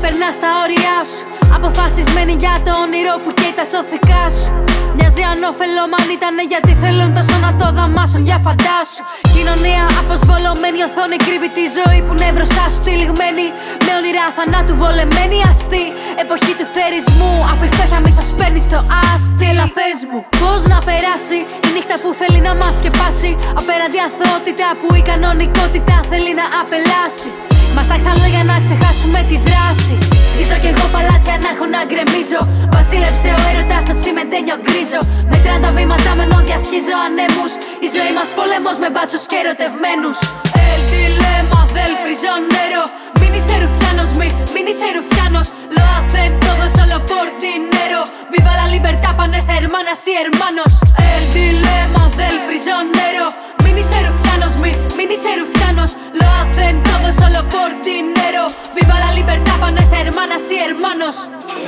ξεπερνά τα όρια σου. Αποφασισμένη για το όνειρο που καίει τα σωθικά σου. Μοιάζει ανώφελο αν ήτανε, γιατί θέλουν τόσο να το δαμάσουν, για φαντάσου. Κοινωνία αποσβολωμένη, οθόνη κρύβει τη ζωή που είναι μπροστά σου τυλιγμένη. Με όνειρα θανάτου βολεμένη αστή. Εποχή του θερισμού, αφού η φτώχεια μίσος παίρνει στο άστι. Έλα πες μου, πώς να περάσει η νύχτα που θέλει να μας σκεπάσει. Απέναντι αθωότητα που η κανονικότητα θέλει να απελάσει. Μας τάξαν λόγια να ξεχάσουμε τη δράση. Χτίζω κι εγώ παλάτια να έχω να γκρεμίζω. Βασίλεψε ο έρωτας στο τσιμεντένιο γκρίζο. Μετράν τα βήματα με ενώ διασχίζω ανέμους. Η ζωή μας πόλεμος με μπάτσους και ερωτευμένους. El dilema del prisionero. Μην είσαι ρουφιάνος, μην είσαι ρουφιάνος. Lo hacen todos solo por dinero. Viva la libertad pa' nuestra hermanas y hermanos. El dilema del prisionero. Μην είσαι ρουφιάνος, μην είσαι ρουφιάνος. Lo hacen todos solo por dinero. Viva la libertad pa' nuestra hermanas y hermanos.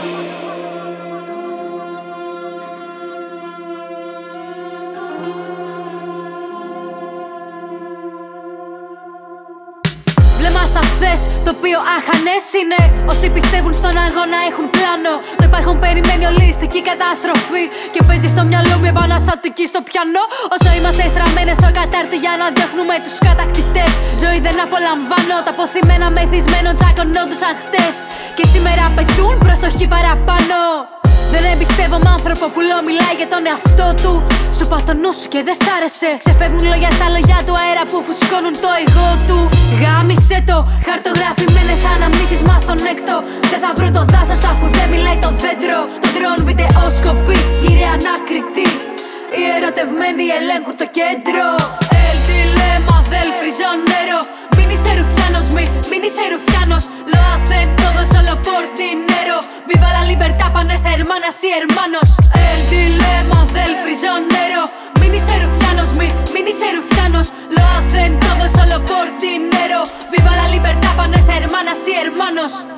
Βλέμμα στα χθες, το οποίο άχανες είναι. Όσοι πιστεύουν στον αγώνα έχουν πλάνο. Το υπάρχον περιμένει ολιστική καταστροφή. Και παίζει στο μυαλό μου επαναστατική στο πιανό. Όσο είμαστε στραμμένες στο κατάρτι για να διώχνουμε τους κατακτητές. Ζωή δεν απολαμβάνω, τα ποθημένα μεθυσμένων τσακωνόντουσαν χτες. Και σήμερα πετούν προσοχή παραπάνω. Δεν εμπιστεύομαι άνθρωπο που μιλάει για τον εαυτό του. Σου είπα το νου σου και δεν σ' άρεσε. Ξεφεύγουν λόγια στα λόγια του αέρα που φουσκώνουν το εγώ του. Γάμισε το, χαρτογραφημένες αναμνήσεις μας στον έκτο. Δεν θα βρω το δάσος αφού δεν μιλάει το δέντρο. Το ντρόν βιντεοσκοπή, κύριε ανάκριτη. Οι ερωτευμένοι ελέγχουν το κέντρο. El dilema del prisionero. Μην είσαι ρουφιάνος, μην είσαι ρουφιάνος. Lo hacen todo solo por dinero. Viva la libertad pa' nuestra hermanas y hermanos. El dilema del prisionero. Μην είσαι ρουφιάνος, μην είσαι ρουφιάνος. Lo hacen todo solo por dinero. Viva la libertad pa' nuestra hermanas y hermanos.